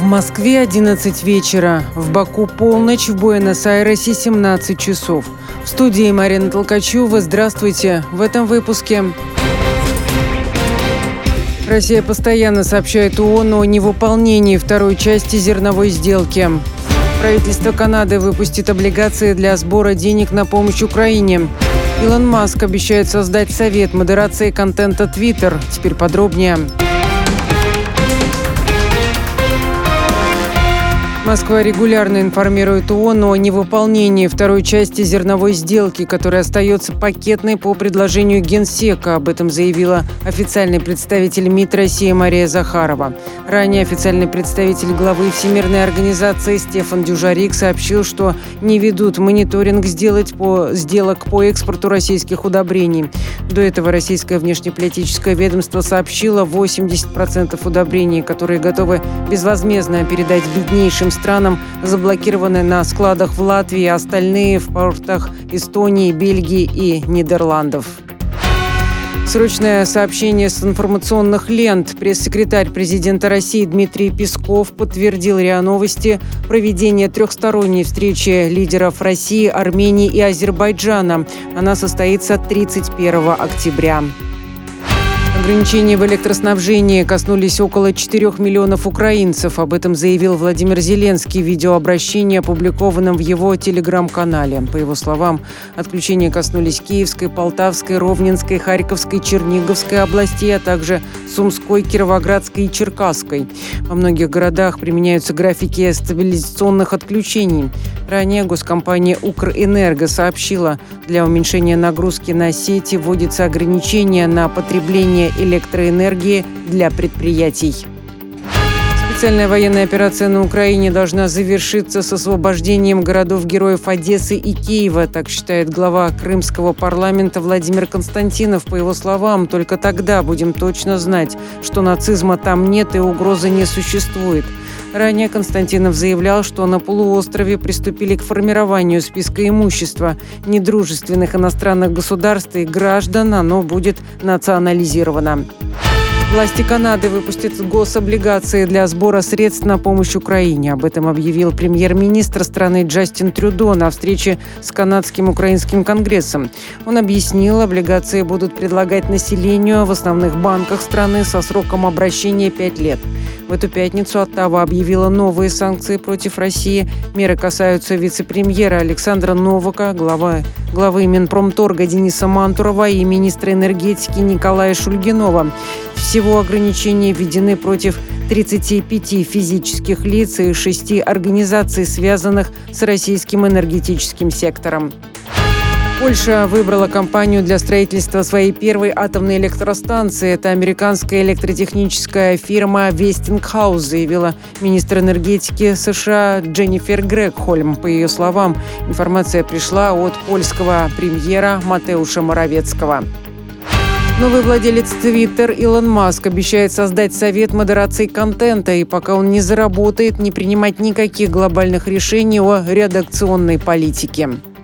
Москве 11 вечера, в Баку полночь, в Буэнос-Айресе 17 часов. В студии Марина Толкачева. Здравствуйте. В этом выпуске. Россия постоянно сообщает ООН о невыполнении второй части зерновой сделки. Правительство Канады выпустит облигации для сбора денег на помощь Украине. Илон Маск обещает создать совет модерации контента Twitter. Теперь подробнее. Москва регулярно информирует ООН о невыполнении второй части зерновой сделки, которая остается пакетной по предложению Генсека. Об этом заявила официальный представитель МИД России Мария Захарова. Ранее официальный представитель главы Всемирной организации Стефан Дюжарик сообщил, что не ведут мониторинг сделок по экспорту российских удобрений. До этого российское внешнеполитическое ведомство сообщило, 80% удобрений, которые готовы безвозмездно передать беднейшим странам, заблокированы на складах в Латвии, а остальные в портах Эстонии, Бельгии и Нидерландов. Срочное сообщение с информационных лент. Пресс-секретарь президента России Дмитрий Песков подтвердил РИА Новости проведение трехсторонней встречи лидеров России, Армении и Азербайджана. Она состоится 31 октября. Ограничения в электроснабжении коснулись около 4 миллионов украинцев. Об этом заявил Владимир Зеленский в видеообращении, опубликованном в его телеграм-канале. По его словам, отключения коснулись Киевской, Полтавской, Ровненской, Харьковской, Черниговской областей, а также Сумской, Кировоградской и Черкасской. Во многих городах применяются графики стабилизационных отключений. Ранее госкомпания «Укрэнерго» сообщила, для уменьшения нагрузки на сети вводится ограничение на потребление электроэнергии для предприятий. Специальная военная операция на Украине должна завершиться с освобождением городов-героев Одессы и Киева, так считает глава Крымского парламента Владимир Константинов. По его словам, только тогда будем точно знать, что нацизма там нет и угрозы не существует. Ранее Константинов заявлял, что на полуострове приступили к формированию списка имущества недружественных иностранных государств и граждан. Оно будет национализировано. Власти Канады выпустят гособлигации для сбора средств на помощь Украине. Об этом объявил премьер-министр страны Джастин Трюдо на встрече с канадским украинским конгрессом. Он объяснил, облигации будут предлагать населению в основных банках страны со сроком обращения 5 лет. В эту пятницу Оттава объявила новые санкции против России. Меры касаются вице-премьера Александра Новака, главы Минпромторга Дениса Мантурова и министра энергетики Николая Шульгинова. Всего ограничения введены против 35 физических лиц и 6 организаций, связанных с российским энергетическим сектором. Польша выбрала компанию для строительства своей первой атомной электростанции. Это американская электротехническая фирма Westinghouse, заявила министр энергетики США Дженнифер Грекхольм. По ее словам, информация пришла от польского премьера Матеуша Моровецкого. Новый владелец Twitter Илон Маск обещает создать совет модерации контента, и пока он не заработает, не принимать никаких глобальных решений о редакционной политике.